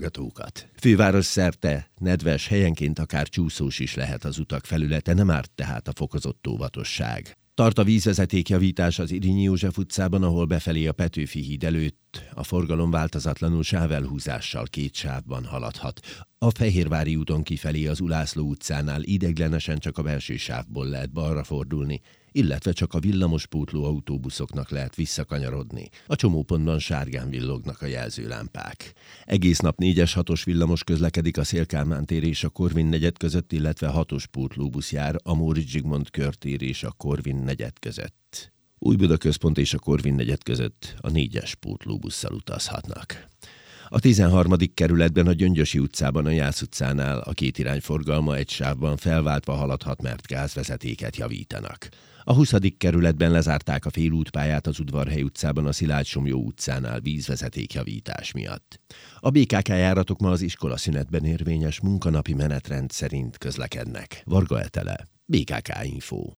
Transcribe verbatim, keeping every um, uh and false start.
hallgatókat! Főváros szerte nedves, helyenként akár csúszós is lehet az utak felülete, nem árt tehát a fokozott óvatosság. Tart a vízvezetékjavítás az Irényi József utcában, ahol befelé a Petőfi híd előtt a forgalom változatlanul sávelhúzással két sávban haladhat. A Fehérvári úton kifelé az Ulászló utcánál ideiglenesen csak a belső sávból lehet balra fordulni, illetve csak a villamospótló autóbuszoknak lehet visszakanyarodni. A csomópontban sárgán villognak a jelzőlámpák. Egész nap négyes hatos villamos közlekedik a Széll-Kálmán tér és a Korvin negyed között, illetve hatos pótlóbusz jár a Móricz Zsigmond körtér és a Korvin negyed között. Újbuda központ és a Korvin negyed között a négyes pótlóbusszal utazhatnak. A tizenharmadik kerületben a Gyöngyösi utcában a Jász utcánál a két irányforgalma egy sávban felváltva haladhat, mert gázvezetéket javítanak. A huszadik kerületben lezárták a félútpályát az Udvarhely utcában a Szilágysomlyó utcánál vízvezetékjavítás miatt. A bé ká ká járatok ma az iskolaszünetben érvényes munkanapi menetrend szerint közlekednek. Varga Etele, bé ká ká Info.